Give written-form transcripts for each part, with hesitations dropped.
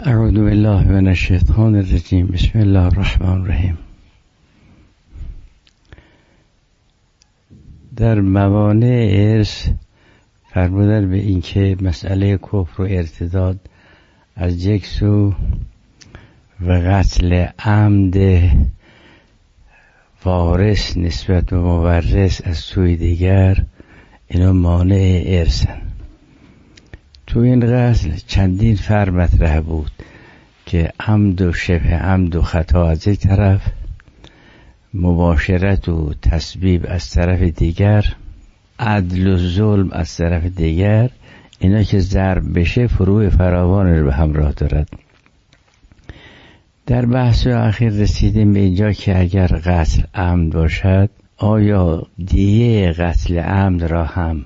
اعوذ بالله من الشیطان الرجیم. بسم الله الرحمن الرحیم. در موانع ارث فرمودن به اینکه مسئله کفر و ارتداد از یک سو و قتل عمد وارث نسبت به مورث از سوی دیگر، اینا مانع ارثن. تو این قتل چندین فرق مطرح بود که عمد و شبه عمد و خطا از یک طرف، مباشرت و تسبیب از طرف دیگر، عدل و ظلم از طرف دیگر. اینا که ضرب بشه فروع فراوان رو به همراه دارد. در بحث اخیر رسیدیم به اینجا که اگر قتل عمد باشد، آیا دیه قتل عمد را هم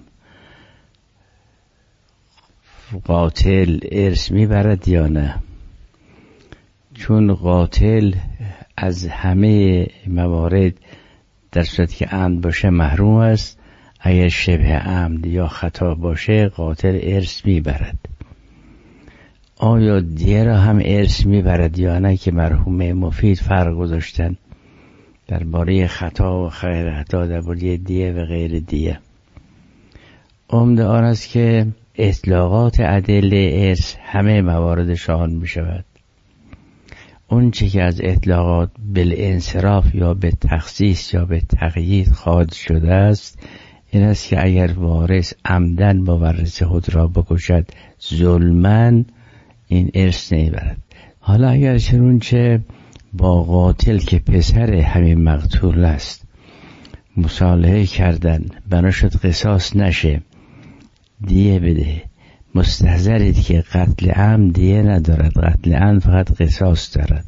قاتل ارث میبرد یا نه؟ چون قاتل از همه موارد در صورتی که عمد باشه محروم است. اگر شبه عمد یا خطا باشه قاتل ارث میبرد. آیا دیه را هم ارث میبرد یا نه که مرحوم مفید فرق گذاشتن درباره خطا و غیر خطا، درباره دیه و غیر دیه. عمده آن است که اطلاقات ادله ارث همه مواردش آن می شود. اون چی که از اطلاقات بالانصراف یا به تخصیص یا به تقیید خواهد شده است، این است که اگر وارث عمدن مورث خود را بکشد ظلماً، این ارث نمیبرد. حالا اگر چنانچه با قاتل که پسر همین مقتول است مصالحه کردن، بنا شد قصاص نشه، دیه بده، مستحضرید که قتل عمد دیه ندارد، قتل عمد فقط قصاص دارد.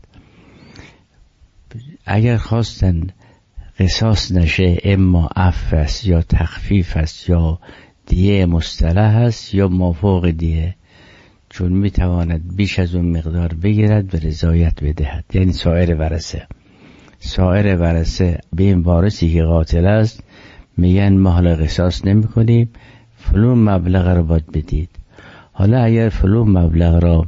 اگر خواستن قصاص نشه، اما عفو است یا تخفیف است یا دیه مصطلح است یا مافوق دیه، چون میتواند بیش از اون مقدار بگیرد به رضایت بدهد. یعنی سایر ورثه به این وارثی که قاتل است میگن ما حالا قصاص نمی کنیم، فلون مبلغ را باید بدید. حالا اگر فلون مبلغ را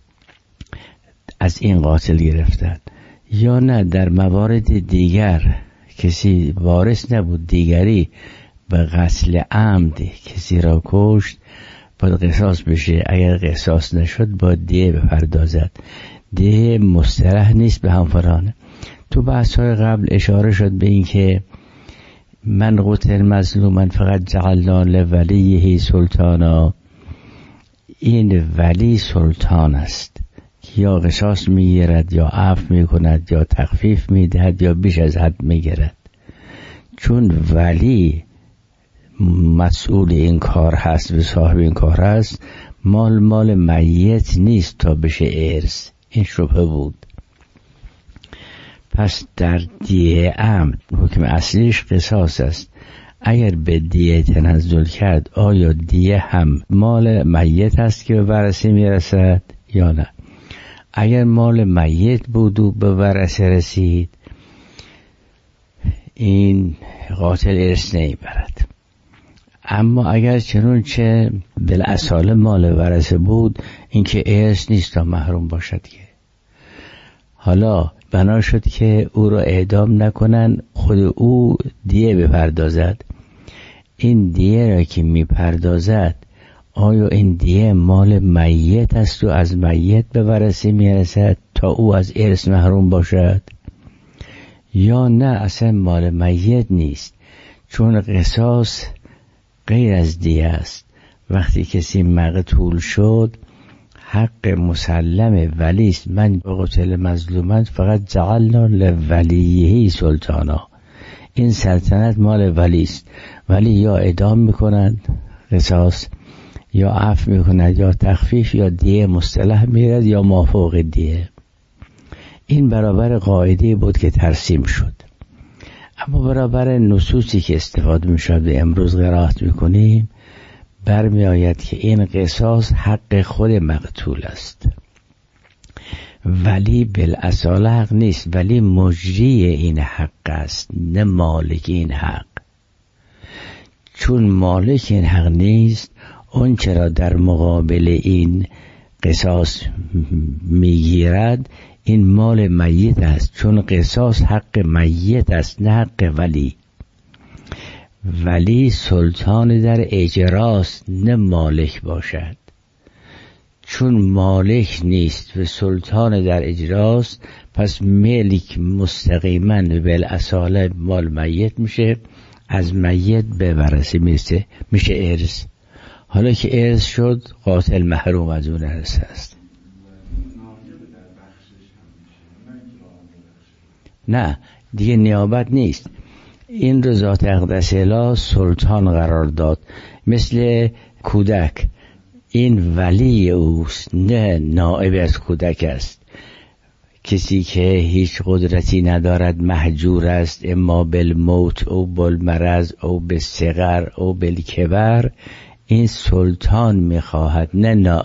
از این قاتل گرفتند یا نه در موارد دیگر کسی وارث نبود، دیگری به قتل عمد کسی را کشت، باید قصاص بشه. اگر قصاص نشد باید دیه بپردازد. دیه مصطلح نیست به همفرانه. تو بحث‌های قبل اشاره شد به این که من قتل مظلوما فقط جعلنا لولیه سلطانا. این ولی سلطان است که یا قصاص میگیرد یا عفو میکند یا تخفیف میدهد یا بیش از حد میگیرد. چون ولی مسئول این کار هست و صاحب این کار هست، مال میت نیست تا بشه ارث. این شبهه بود. پس در دیه عمد حکم اصلیش قصاص است. اگر به دیه تنزل کرد، آیا دیه هم مال میت است که به ورثه میرسد یا نه؟ اگر مال میت بود و به ورثه رسید، این قاتل ارث نمیبرد. اما اگر چنانچه بالاصاله مال ورثه بود، این که ارث نیست تا محروم باشد. که حالا بنا شد که او را اعدام نکنن، خود او دیه بپردازد. این دیه را که میپردازد، آیا این دیه مال میت است و از میت به ورثه میرسد تا او از ارث محروم باشد یا نه اصلا مال میت نیست؟ چون قصاص غیر از دیه است. وقتی کسی مقتول شد، حق مسلم ولی است. من قتل مظلومن فقط جعلنا لولیه سلطانا. این سلطنت مال ولی است. ولی یا اعدام میکنند قصاص، یا عفو میکند یا تخفیف یا دیه مصطلح میرد یا مافوق دیه. این برابر قاعده بود که ترسیم شد. اما برابر نصوصی که استفاده میشد و امروز قرائت میکنیم، برمی آید که این قصاص حق خود مقتول است، ولی بالاصاله حق نیست، ولی مجری این حق است، نه مالک این حق. چون مالک این حق نیست، اون چرا در مقابل این قصاص میگیرد این مال میت است، چون قصاص حق میت است نه حق ولی. ولی سلطان در اجراست نه مالک باشد. چون مالک نیست و سلطان در اجراست، پس ملک مستقیما بالاصاله مال میت میشه، از میت به ورثه میشه ارث. حالا که ارث شد، قاتل محروم از اون ارث است. نه دیگه نیابت نیست. این رو ذات اقدس الهی سلطان قرار داد. مثل کودک، این ولی اوست نه نائب از کودک است. کسی که هیچ قدرتی ندارد، محجور است، اما بالموت او بالمرض او بالصغر او بالکبر، این سلطان میخواهد نه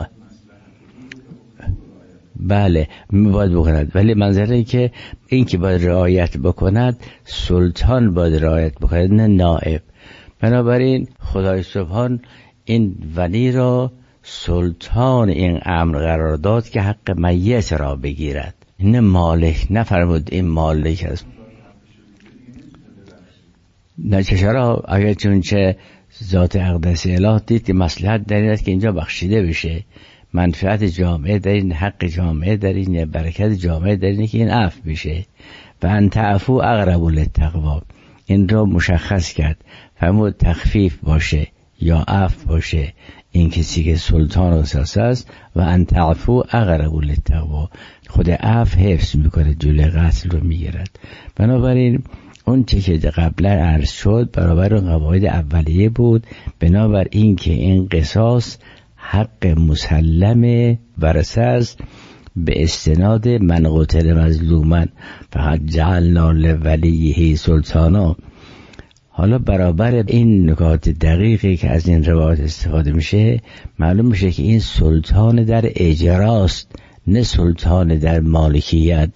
بله باید بکند، ولی منظره که این که باید رعایت بکند سلطان باید رعایت بکند نه نائب. بنابراین خدای سبحان این ولی را سلطان این امر قرار داد که حق میت را بگیرد، نه مالک. نفرمود این مالک است. نه چرا؟ اگر چون چه ذات اقدس الهی دید که مصلحت در این است که اینجا بخشیده بشه، منفعت جامعه در این، حق جامعه در این، برکت جامعه در این که این عفو بشه. و ان تعفو اقرب للتقوا، این را مشخص کرد. فرمود تخفیف باشه یا عفو باشه، این کسی که سلطان و اساس است. و ان تعفو اقرب للتقوا، خود عفو حفظ میکنه، جلوی قتل رو میگیرد. بنابراین اون چه که قبلا عرض شد برابر اون قواعد اولیه بود. بنابر این که این قصاص حق مسلم ورثه است به استناد من قتل مظلوما فقط جعلنا لولیه سلطانا. حالا برابر این نکات دقیقی که از این روایت استفاده میشه، معلوم میشه که این سلطان در اجراست نه سلطان در مالکیت.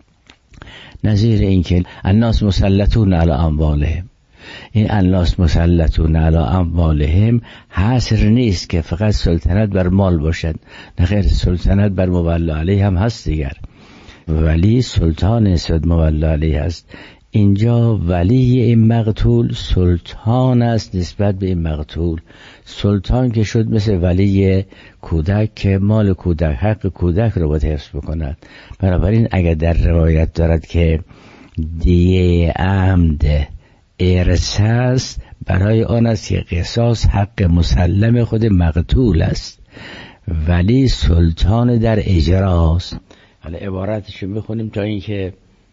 نظیر این که الناس مسلطون علی اموالهم، این الناس مسلطون علی اموالهم حصر نیست که فقط سلطنت بر مال باشد، نه خیر، سلطنت بر مولی علیه هم هست دیگر. ولی سلطان نسبت مولی علیه هست. اینجا ولی این مقتول سلطان است نسبت به این مقتول. سلطان که شد مثل ولی کودک که مال کودک، حق کودک رو باید حفظ بکند. بنابراین اگر در روایت دارد که دیه عمد ارث است، برای آن است که قصاص حق مسلم خود مقتول است، ولی سلطان در اجراست. حالا عبارتشو میخونیم تا اینکه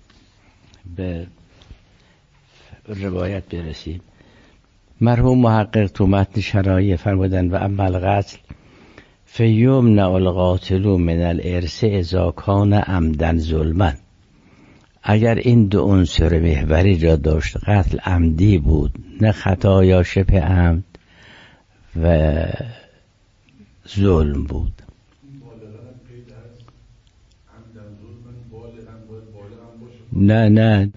به روایت برسیم. مرحوم محقق تو متن شرایع فرمودن و اما القتل فیمنع القاتل من الارث اذا کان عمدا ظلما. اگر این دو عنصر محوری را داشت، قتل عمدی بود نه خطا یا شبه عمد و ظلم بود. نه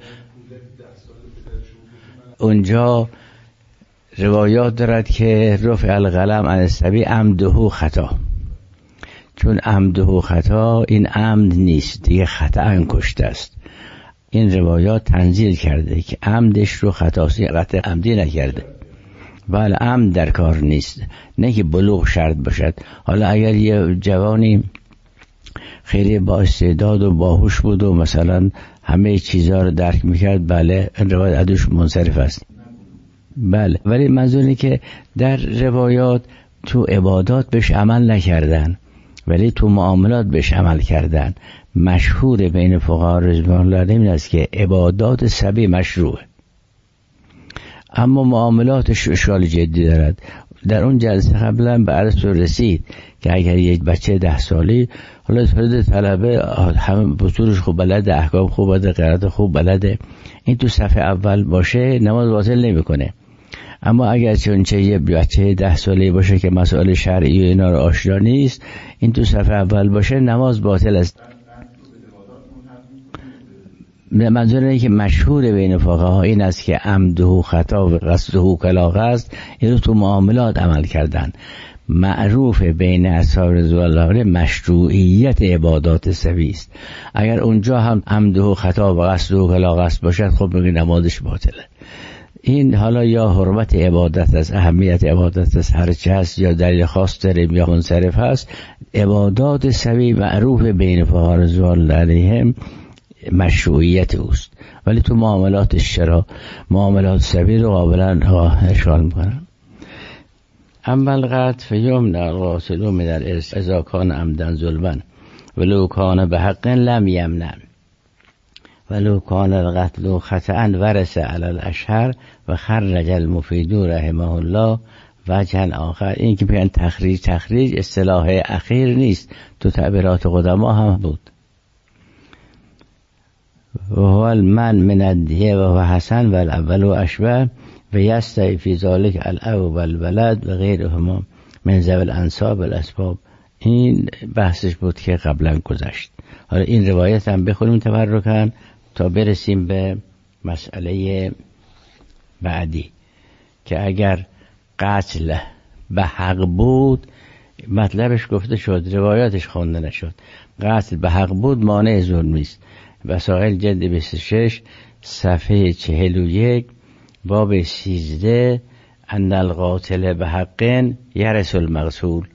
اونجا روایات دارد که رفع القلم عن الصبی عمده خطا، چون عمده خطا این عمد نیست دیگه، خطا کشته است. این روایات تنزیل کرده که عمدش رو خطاسی قطع عمدی نکرده. بله عمد در کار نیست، نه که بلوغ شرط باشد. حالا اگر یه جوانی خیلی با استعداد و باهوش بود و مثلا همه چیزها رو درک میکرد، بله این روایت ادوش منصرف است. بله، ولی منظور اینه که در روایات تو عبادات بهش عمل نکردن ولی تو معاملات بهش عمل کردن. مشهور بین فقها رضوان الله علیهم این است که عبادات سبی مشروعه، اما معاملاتش اشکال جدی دارد. در اون جلسه قبلا به عرض رسید که اگر یک بچه 10 سالی حالا فرد طلبه همه بطورش خوب بلده، احکام خوب بلده، قرائت خوب بلده، این تو صف اول باشه نماز باطل نمیکنه. اما اگر چه یه بچه 10 ساله باشه که مسائل شرعی و اینا رو آشنا نیست، این تو صف اول باشه نماز باطل است. منظور اینه که مشهور بین فقها این است که عمده خطا و قصده کلاغ است، این رو تو معاملات عمل کردن. معروف بین اصحاب رضوان الله مشروعیت عبادات سوی است. اگر اونجا هم عمد و خطا و قصد و کلا قصد باشد خب بگی نمازش باطله. این حالا یا حرمت عبادت است، اهمیت عبادت است، هر چه هست، یا دلیل خاص داریم یا منصرف هست. عبادات سوی معروف بین فقها رضوان الله علیهم مشروعیت اوست، ولی تو معاملات شرا معاملات سوی رو قابلا اشغال میکنن. اما القتل فیمنع القاتل من الارث اذا کان عمدا ظلما ولو کان بحق لم یمنع ولو کان القتل خطأ ورث علی الاشهر و خرج المفید رحمه الله وجه آخر. این که بیان تخریج اصطلاح اخیر نیست، تو تعبیرات قدما هم بود. و هو المن من الدیه و هو حسن و الاول و اشبه و یستوی فی ذلک الاب و الولد و غیرهما من ذوی الانساب الاسباب. این بحثش بود که قبلا گذشت. حالا این روایت هم بخونیم تبرکاً تا برسیم به مسئله بعدی که اگر قتل به حق بود، مطلبش گفته شد، روایاتش خونده نشد. قتل به حق بود مانع ظلم نیست. وسائل جلد 26 صفحه 41 باب 13 ان القاتل به حق یرث المقتول.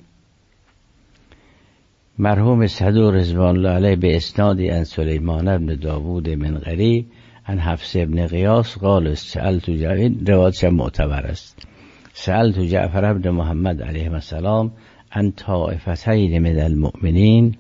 مرحوم صدوق رضوان الله علیه به اسناد عن سلیمان بن داوود منقری عن حفص بن قیاس قال سألت این روایتش معتبر است، سألت جعفر بن محمد علیه السلام عن طائفتین من المؤمنین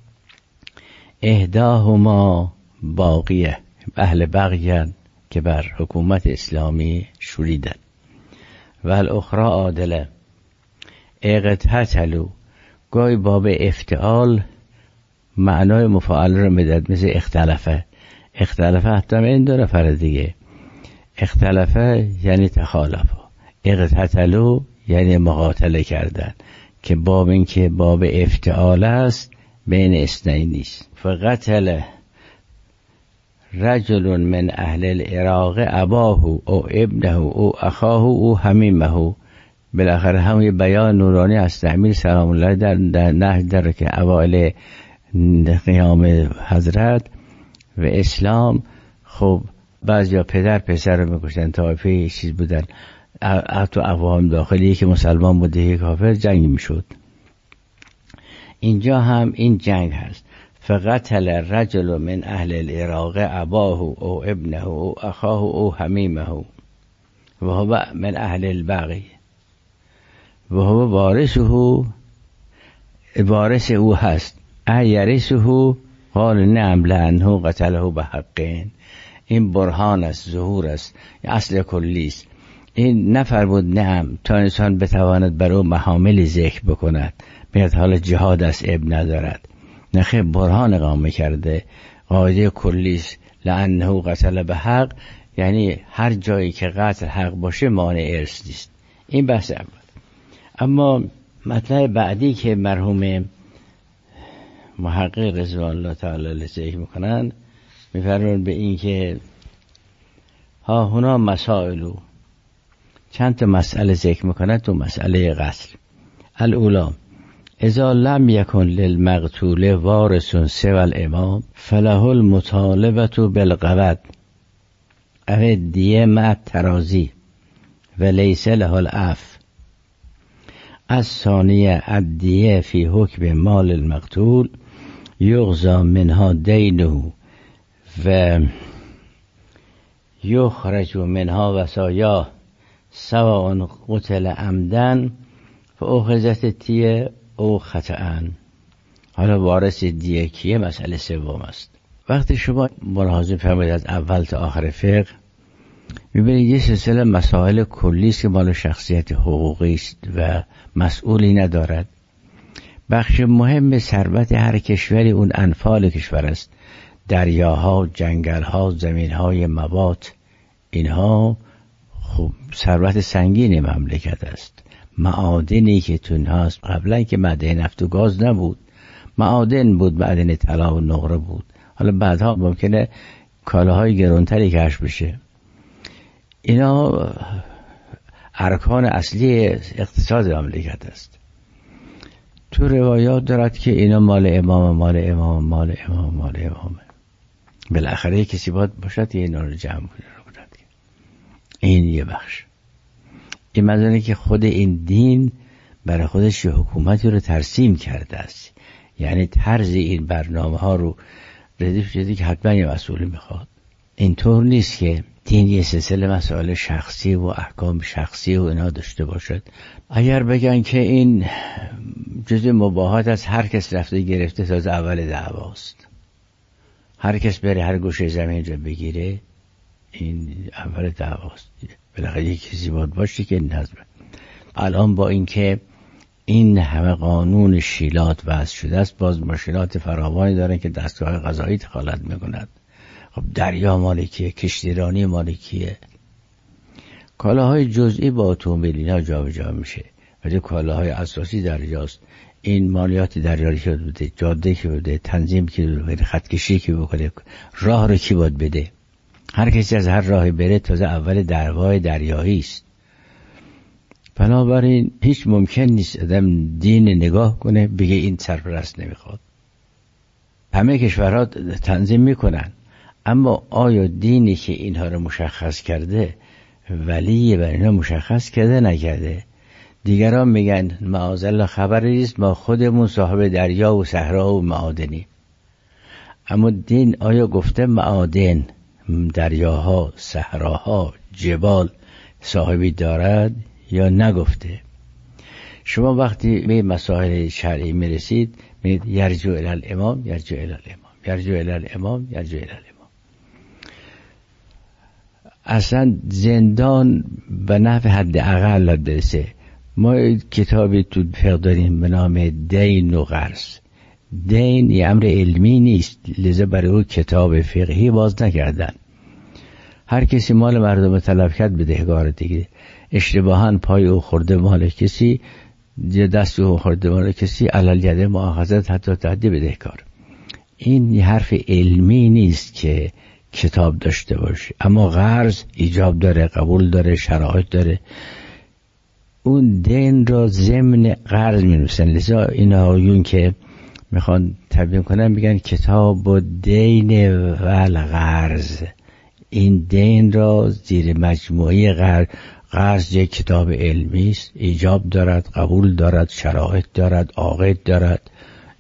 احداهما باقیه، اهل بغیان که بر حکومت اسلامی شوریدن، و الاخرى عادله اقتتلوا. گاهی باب افتعال معنای مفاعل رو میداد، مثل اختلفه حتی این دو نفر دیگه، اختلفه یعنی تخالفه، اقتتلوا یعنی مقاتله کردن، که باب این که باب افتعال است بین اثنین نیست. فقتل رجل من اهل العراق اباه او ابنه او اخاه او حمیمه. بالاخره هم یه بیان نورانی از امیر سلام الله در نهج داره که اوائل قیام حضرت و اسلام خب بعضیا پدر پسر رو میکشتن، طایفه چیز بودن تو اقوام داخلی که مسلمان بوده یک کافر جنگ میشد. اینجا هم این جنگ هست. فقتل رجل من اهل العراق اباه او ابنه او اخاه او حمیمه و هو من اهل البغی و هو وارث او هست. ایرثه قال نعم لانه قتله بحقین. این برهان است، ظهور است، اصل کلی است. این نفرمود نعم تا انسان بتواند بر او محامل ذکر بکند، بیاد حال جهاد است اب ندارد، نخیر برهان اقامه کرده، قاعده کلی است. لانه قتل بحق یعنی هر جایی که قتل حق باشه مانع ارث نیست. این بحث اول. اما مطلب بعدی که مرحوم محقق رضوان الله تعالی ذکر میکنن، میفرمون به این که ها هنا مسائلو، چند تا مسئله ذکر میکنن تو مسئله قتل. الاولا اذا لم یکن للمقتول وارث سوى الامام فله المطالبه بالقود او الدیه مع الترازی و لیس له العفو. الثانیه الدیه فی حکم مال المقتول یغضى منها دینه و یخرج منها وصایا سواء قتل عمدا فاخذت الدیه او خطأ. حالا وارث دیه کیه؟ مسئله سوم است. وقتی شما ملاحظه فرمایید از اول تا آخر فقه میبینید یه سلسله مسائل کلی است که مال شخصیت حقوقی است و مسئولی ندارد. بخش مهم ثروت هر کشوری اون انفال کشور است، دریاها، جنگلها، زمینهای مواد، اینها خب ثروت سنگین مملکت است. معادنی که تو اینهاست، قبلا که معدن نفت و گاز نبود، معادن بود، معدن طلا و نقره بود. حالا بعدها ممکنه کالاهای گرانتری کشف بشه. اینا ارکان اصلی اقتصاد مملکت است. تو روایات دارد که اینا مال امام، مال امام، مال امام، مال امامه. بالاخره کسی باید باشد که اینا رو جمع کنه. این یه بخش. این مدونه که خود این دین برای خودش یه حکومتی رو ترسیم کرده است، یعنی طرز این برنامه ها رو ردیف شده که حتما یه مسئولی میخواد. اینطور نیست که دین یه سلسله مسائل شخصی و احکام شخصی و اینا داشته باشد. اگر بگن که این جزء مباحات از هر کس رفته گرفته تا از اول دعواست، هر کس بره هر گوشه زمین رو بگیره، این اول دعواست. بالاخره یک کسی باید باشه که نظم. الان با اینکه این همه قانون شیلات وضع شده است، باز مشکلات فراوانی دارن که دستگاه قضایی دخالت میکند. خب دریا مالکیه، کشتیرانی مالکیه، کالاهای جزئی با اتومبیل اینا جابجا میشه، ولی کالاهای اساسی دریاست. این مالیات دریایی که بده، جاده که بده، تنظیم که بده، خط کشی که بکنه، راه رو کی باید بده؟ هر کسی از هر راهی بره تازه اول دعوای دریایی است. بنابراین هیچ ممکن نیست آدم دین نگاه کنه بگه این سرپرست نمیخواد. همه کشورها تنظیم میکنن، اما آیا دینی که اینها رو مشخص کرده ولی بر اینا مشخص کرده نکرده؟ دیگران میگن معاذالله خبری نیست، ما خودمون صاحب دریا و صحرا و معادنی. اما دین آیا گفته معادن، دریاها، صحراها، جبال صاحبی دارد یا نگفته؟ شما وقتی به مسائل شرعی میرسید میگید یرجو الی الامام، یرجو الی الامام، یرجو الی الامام، یرجو الی الامام. اصلا زندان به نحو حد اقل برسه. ما کتابی تو فقه داریم به نام دین و قرض. دین یه امر علمی نیست، لذا برای او کتاب فقهی باز نکردن. هر کسی مال مردم طلب کرد بدهکار دیگه. اشتباهاً پای او خورده مال کسی، دست او خورده مال کسی، علل ید مؤاخذت حتی تعدی بدهکار. این یه حرف علمی نیست که کتاب داشته باشه. اما قرض ایجاب داره، قبول داره، شرایط داره. اون دین را ضمن قرض می نویسن. لذا این آیون که میخوان تبیین کنن میگن کتاب و دین و القرض. این دین را زیر مجموعه قرض یک کتاب علمی است، ایجاب دارد، قبول دارد، شرایط دارد، عاقد دارد.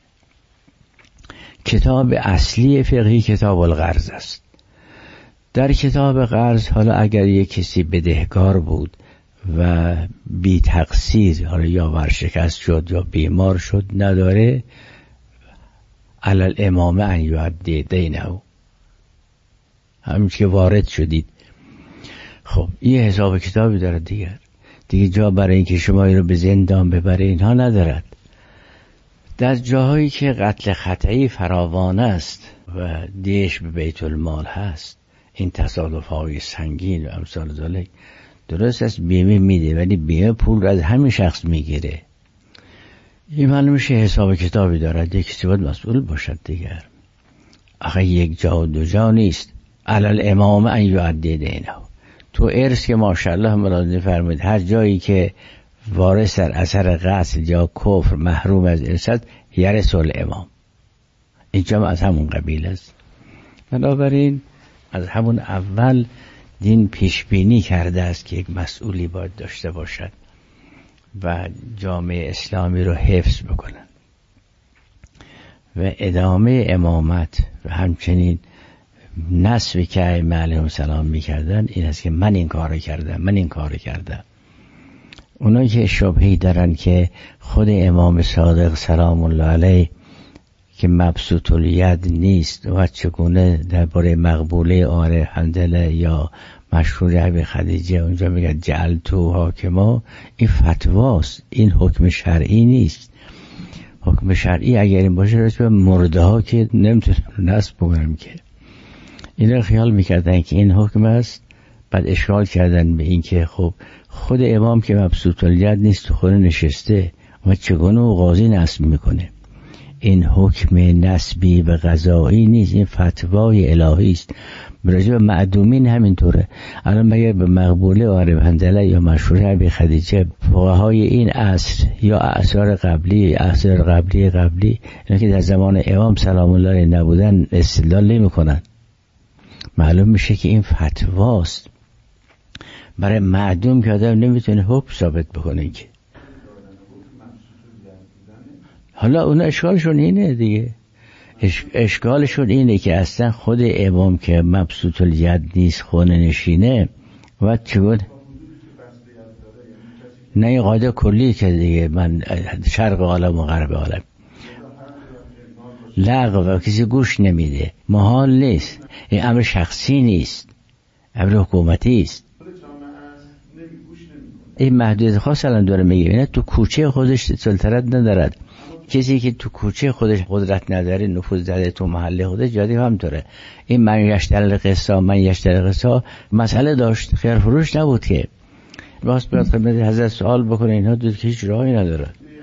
کتاب اصلی فقهی کتاب القرض است. در کتاب قرض حالا اگر یک کسی بدهکار بود و بی تقصیر، حالا یا ورشکست شد یا بیمار شد، نداره، علی الامام ان یؤدی دینه، همین که وارد شدید. خب این حساب کتابی دارد دیگه جا برای اینکه شما این رو به زندان ببره اینها ندارد. در جاهایی که قتل خطئی فراوان است و دیش به بیت المال هست، این تصادف‌های سنگین و امثال ذالک، درست است بیمه میده ولی بیمه پول رو از همین شخص میگیره. این معلوم میشه حساب کتابی دارد، یک کسی باید مسئول باشد دیگر. آخه یک جا و دو جا نیست. علی الامام ان یؤدی دینه. تو ارث که ماشاءالله ملاحظه فرمایید هر جایی که وارث در اثر قتل یا کفر محروم از ارث یرث الامام، اینجا از همون قبیل است. بنابراین از همون اول دین پیش بینی کرده است که یک مسئولی باید داشته باشد و جامعه اسلامی رو حفظ بکنن و ادامه امامت و همچنین نسبی که ائمه علیهم السلام میکردن این است که من این کار کردم. اونایی که شبهه‌ای دارن که خود امام صادق سلام الله علیه که مبسوط الید نیست و چگونه درباره مقبوله آره حنظله یا مشهور ابی خدیجه اونجا میگه جعلتو حاکما، این فتواست، این حکم شرعی نیست. حکم شرعی اگر این باشه رسول مرده ها که نمیتونن نصب بکنم که اینا خیال میکردن که این حکم است، بعد اشکال کردن به این که خب خود امام که مبسوط الید نیست تو خونه نشسته و چگونه و قاضی نصب میکنه. این حکم نسبی و قضایی نیست، این فتوای الهی است. راجع به معدومین همینطوره. الان مگر به مقبوله عارف حنظله یا مشهور ابی خدیجه فقهای این عصر یا اعصار قبلی اینا که در زمان امام سلام الله علیه نبودن استدلال نمی‌کنن. معلوم میشه که این فتواست برای معدوم که آدم نمیتونه حکم ثابت بکنه. که حالا اون اشکالشون اینه دیگه، اشکالشون اینه که اصلا خود امام که مبسوط الید نیست، خونه نشینه و چه بود؟ نه این قاعده کلی که دیگه من شرق عالم و غرب عالم لغو و کسی گوش نمیده، محال نیست، این امر شخصی نیست، امر حکومتی است. این محدودیت خاص الان داره میگه، اینا تو کوچه خودش سلطنت ندارد. کسی که تو کوچه خودش قدرت نداره، نفوذ داره تو محله خودش، جادی هم داره. این من یشتر قصه مسئله داشت، خیر فروش نبود که راست بیاد خدمت حضرت سوال بکنه، اینها دو که هیچ راهی نداره.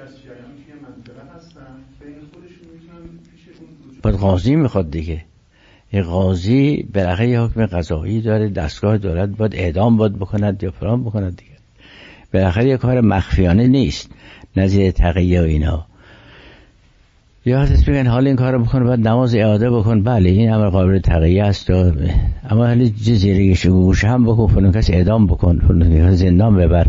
بعد قاضی میخواد دیگه، یه قاضی بالاخره یه حکم قضایی داره، دستگاه دولت باید اعدام باید بکند یا فلان بکند دیگه. بالاخره یه کار مخفیانه نیست نظیر تقیه و اینا. یا حضرت میگن حالا این کارو بکن بعد نماز اعاده بکن، بله این امر قابل تقیه است، اما حالا زیرگیش گوش هم بکن، فلان کس اعدام بکن، فلان کس زندان ببر.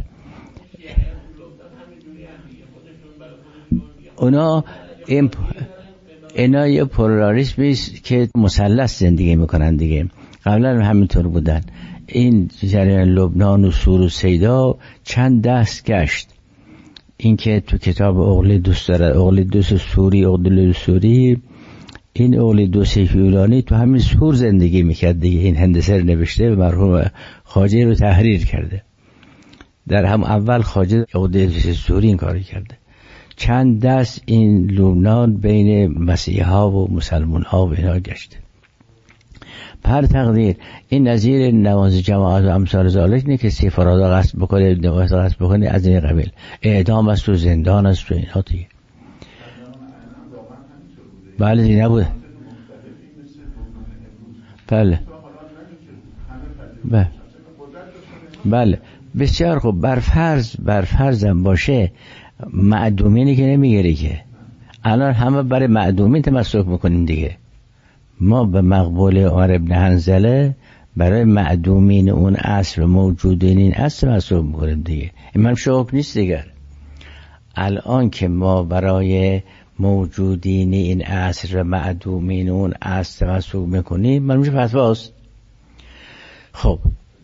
اینا یه پولاریسمی است که مثلث زندگی میکنن دیگه. قبلا همینطور بودن. این جریان لبنان و سور و سیدا چند دست گشت. این که تو کتاب اقلیدوس داره، اقلیدوس سوری، اقلیدوس سوری، این اقلیدوس یونانی تو همین سور زندگی میکرد دیگه. این هندسه نوشته و مرحوم خواجه رو تحریر کرده. در هم اول خواجه اقلیدوس سوری این کاری کرده. چند دست این لبنان بین مسیحی ها و مسلمان ها و اینا گشته. پر تقدیر این نظیر نماز جماعت و امثال ذالک نه که سفرادا قصد بکنه، نماز قصد بکنه، از این قبیل اعدام است و زندان است و اینها دیگه. بله دیگه نبوده. بله بسیار خوب. بر فرضم باشه معدومینی که نمیگیری که الان همه برای معدومین تمسک میکنیم دیگه. ما به مقبول عمر ابن حنظله برای معدومین اون عصر موجودین این عصر تمسک میکنیم دیگه. این من شوق نیست دیگر. الان که ما برای موجودین این عصر و معدومین اون عصر تمسک میکنیم من میشه فتواست. خب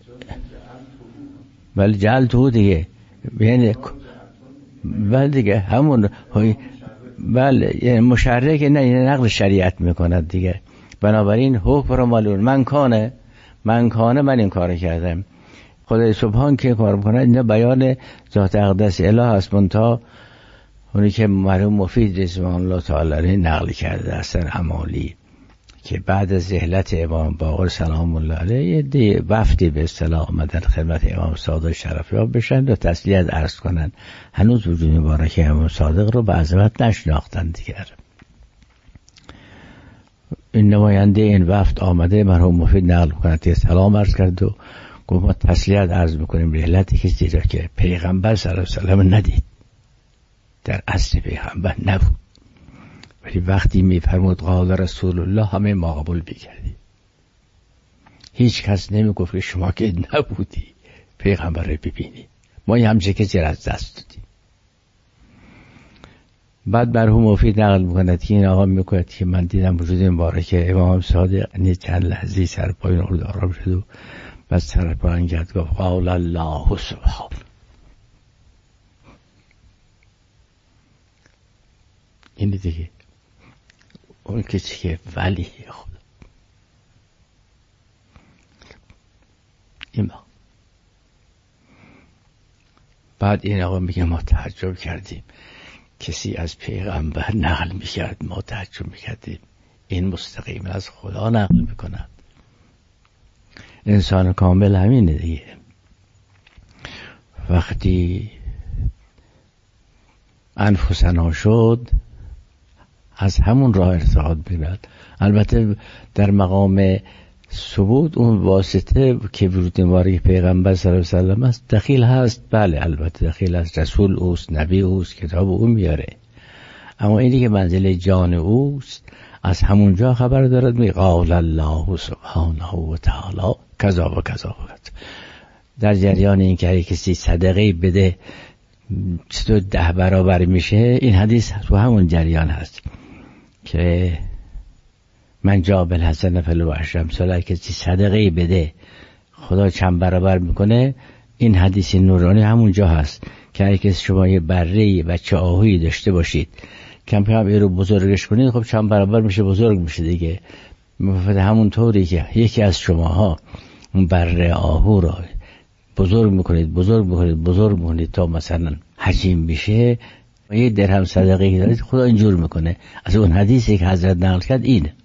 ولی جعل تو دیگه، یعنی بله دیگه همون بله، یعنی مشرع که نه نقل شریعت میکند دیگه. بنابراین حکم رو مالون من کانه من این کار کردم. خدای سبحان که کار میکنه اینا بیان ذات اقدس اله هست. منتها اونی که مرحوم مفید رضوان الله تعالی نقل کرده اصلا عمالی که بعد از ذهلت امام باقر سلام الله علیه یه وفدی به اصطلاح آمدن خدمت امام صادق شرفیاب بشن و تسلیت عرض کنن. هنوز وجود مبارک امام صادق رو به عظمت نشناختن دیگر. این نماینده این وفد آمده مرحوم مفید نقل کنند که سلام عرض کرد و گفت ما تسلیت عرض میکنیم رحلتی که زیرا که پیغمبر صلی الله علیه و سلم ندید، در اصل پیغمبر نبود، ولی وقتی میفرمود قال رسول الله همه ما قبول میکردیم. هیچ کس نمیگفت که شما که نبودی پیغمبر رو ببینی، ما همچه که زیر از دست دادیم. بعد مرحوم مفید نقل میکند که این آقا میگوید که من دیدم وجود مبارک امام صادق چند لحظه سر پایین خورد آرام شد و بعد سر پایین کرد گفت قال الله سبحان. این دیگه اون کسی که ولی خدا ایمان. بعد این آقا میگه ما تعجب کردیم کسی از پیغمبر نقل میکرد، ما تعجب میکردیم این مستقیم از خدا نقل میکند. انسان کامل همینه دیگه. وقتی انفسنا شد از همون راه ارتقاد بگیرد. البته در مقام ثبوت اون واسطه که ورود مبارک پیغمبر صلی الله علیه و سلم است دخیل هست. بله البته دخیل هست، رسول اوست، نبی اوست، کتاب او میاره، اما اینی که منزل جان اوست از همونجا خبر دارد. می قال الله سبحانه و تعالی کذا و کذا و کذا. در جریان این که کسی صدقه بده چطور 10 برابر میشه، این حدیث تو همون جریان هست که من جا بالحسن فلو عشر امثالها، کسی صدقه بده خدا چند برابر میکنه. این حدیث نورانی همونجا هست که اگه کسی شما یه بره بچه آهویی داشته باشید کم کم این رو بزرگش کنید، خب چند برابر میشه، بزرگ میشه دیگه. مفید همون طوری که یکی از شماها اون بره آهو را بزرگ میکنید تا مثلا حجم میشه، یه درهم صدقه دارید خدا اینجور میکنه. از اون حدیثی که حضرت نقل کرد اینه.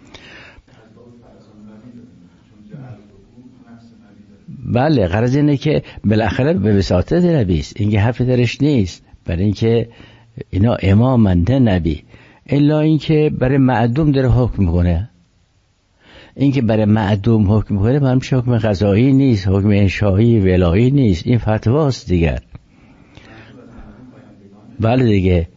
بله غرض اینه که بالاخره به وساطت نبی است، این که حرف درش نیست، برای اینکه اینا امامند نبی، الا اینکه برای معدوم داره حکم میکنه. این که برای معدوم حکم میکنه معلوم میشه حکم قضایی نیست، حکم انشایی ولایی نیست، این فتواست دیگر. بله دیگه.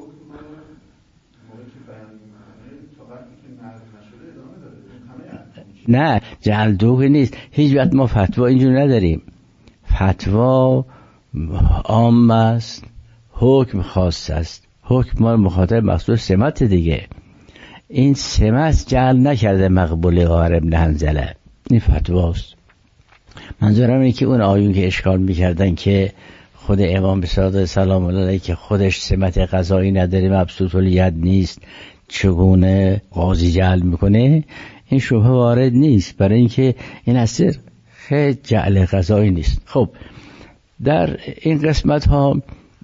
نه جلدوه نیست، هیچ وقت ما فتوا اینجور نداریم. فتوا عام است، حکم خاص است. حکم ما مخاطب مخصوص سمت دیگه. این سمت جعل نکرده مقبول غار ابن حنظله، این فتواست. منظورم اینه که اون آیون که اشکال میکردن که خود امام صادق سلام الله علیه که خودش سمت قضایی نداره، مبسوط الید نیست، چگونه قاضی جعل میکنه، این شبهه وارد نیست، برای اینکه این اثر خیلی جعل قضایی نیست. خب در این قسمت ها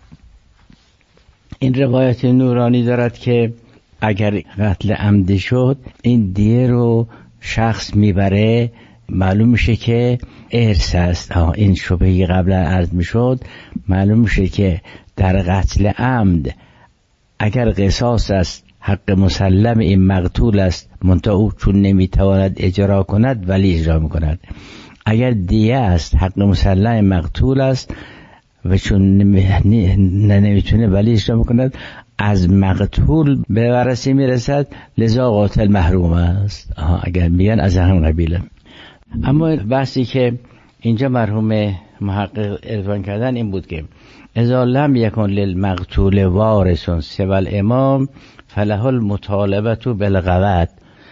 این روایت نورانی دارد که اگر قتل عمدی شد این دیه رو شخص میبره، معلوم میشه که ارث است. این شبهی قبلا عرض میشد، معلوم میشه که در قتل عمد اگر قصاص است حق مسلم این مقتول است، منتها او چون نمیتواند اجرا کند ولی اجرا میکند. اگر دیه است حق مسلم مقتول است و چون نمیتونه ولی اجرا میکند، از مقتول به ورثه میرسد، لذا قاتل محروم است. اگر میگن از هم قبیله. اما بحثی که اینجا مرحوم محقق عنوان کردن این بود که اذا لم یکن للمقتول وارث سوى الامام فله المطالبه بالقود.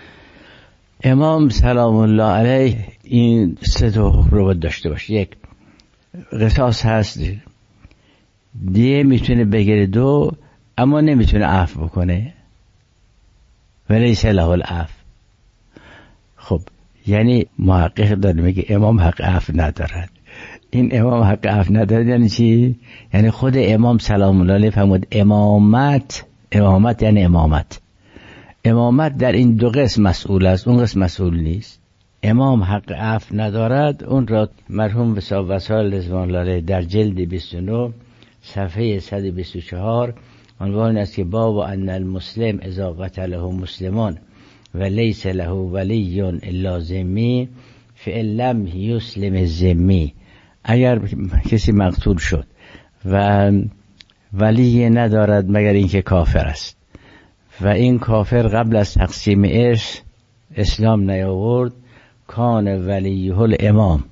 امام سلام الله علیه این 3 حکم رو داشته باشه. 1 قصاص هست، دیه میتونه بگیره، 2 اما نمیتونه عفو بکنه، ولیس له العفو. خب یعنی محقق داره میگه امام حق عفو ندارد. این امام حق عفو ندارد یعنی چی؟ یعنی خود امام سلام الله علیه فرمود امامت یعنی امامت در این 2 قسم مسئول است، اون قسم مسئول نیست. امام حق عفو ندارد، اون را مرحوم وسائل رضوان الله علیه در جلد 29 صفحه 124 عنوان است که باب ان المسلم اذا قتله مسلمان و لیس له ولی الا ذمی فإن لم یسلم الذمی. اگر کسی مقتول شد و ولی ندارد مگر اینکه کافر است و این کافر قبل از تقسیم ارث اسلام نیاورد، کان ولیه الامام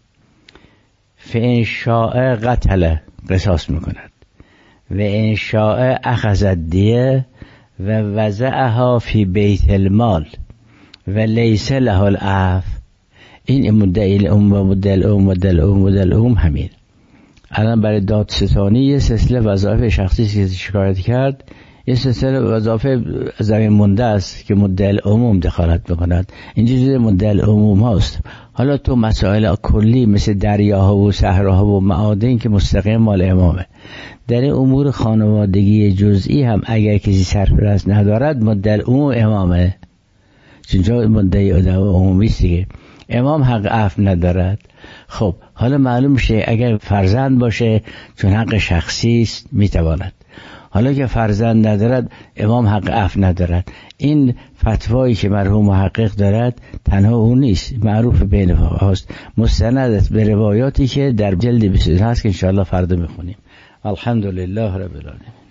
فإن شاء قتل قصاص میکند و ان شاء اخذ الدیه و وضعها فی بیت المال و لیس له العفو. این مدعی الام و مدعی الام همین. الان برای دادستانی یه سلسله وظایف شخصی که شکایت کرد، یه سلسله وظایف زمین مونده است که مدعی العموم دخالت بکند. اینجا جزء مدعی العموم هاست. حالا تو مسائل کلی مثل دریاها و صحراها و معادن که مستقیم مال امامه. در امور خانوادگی جزئی هم اگر کسی سرپرست ندارد مدعی العموم امامه، چون مدعی عمومی است دیگه. امام حق عفو ندارد. خب حالا معلوم میشه اگر فرزند باشه چون حق شخصی است میتواند. حالا که فرزند ندارد امام حق عفو ندارد. این فتوایی که مرحوم محقق دارد تنها اون نیست، معروف بین هاست، مستند است به روایاتی که در جلد 20 هست که انشاءالله فردا میخونیم. الحمدلله رب العالمین.